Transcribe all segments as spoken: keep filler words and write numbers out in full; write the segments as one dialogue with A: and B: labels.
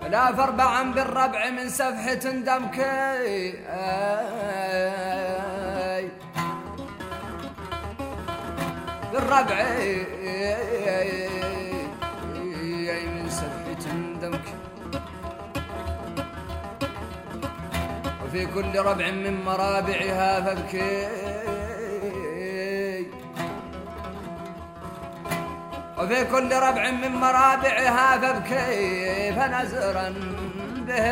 A: لا فاربعا بالربع من سفحة دمكي بالربع من سفحة دمك وفي كل ربع من مرابعها فابكي وفي كل ربع من مرابعها فابكي فنزرا به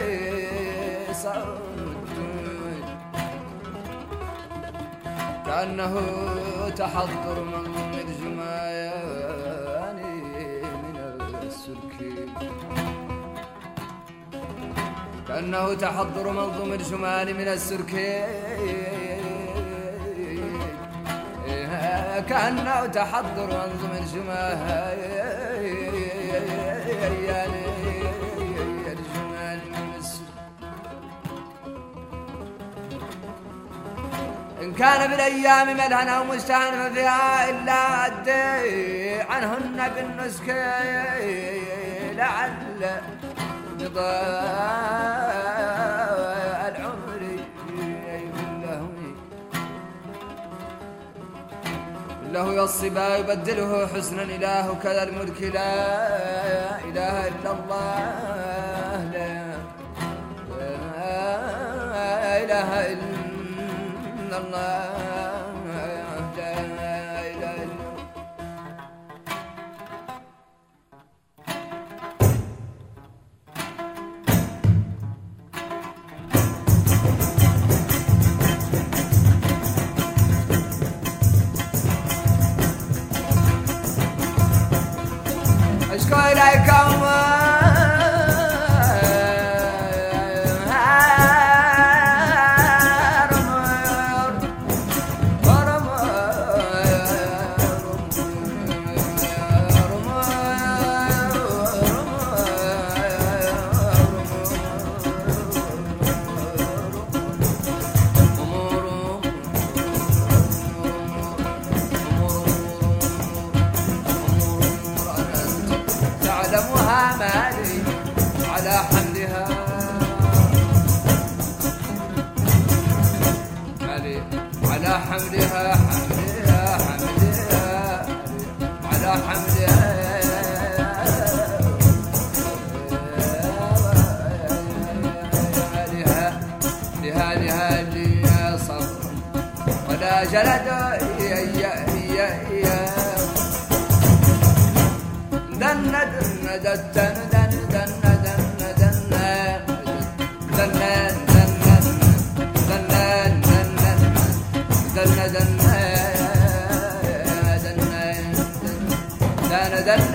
A: صوت كأنه تحضر من الجمال من السلك كأنه تحضر منظوم الجمال من السلك كأنه تحضر منظوم الجمال الجمال من السلك إن كان بالأيام ملهنا ومستهن فيها إلا أدي عنهن بالنسك لعل قضاء العمر له يصبا يبدله حسنا إله كذا الملك لا إله إلا الله لا, لا إله إلا الله لا إله إلا الله أشكو إليكم مالي على حملها مالي على حملها حملها حملها على حملها لها لها لها لها صبر ولا جلد يا يا يا يا دن دن دن دن دن دن دن دن دن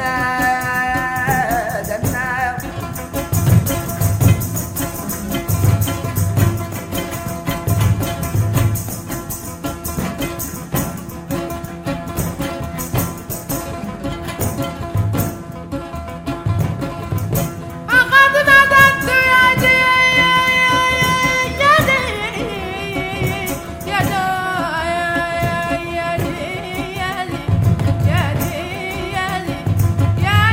B: Yeah.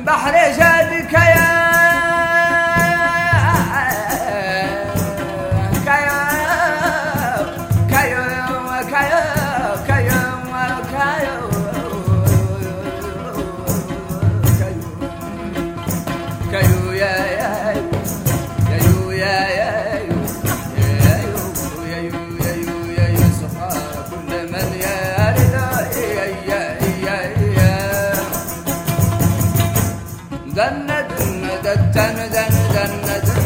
A: بحر جادك يا كيا كيا كيا كيا كيا كيو يا يا يو يا يا يو يا يو يا يو يا يو يا يصحى كل من يرد يا يا يا يا دن دن دن دن دن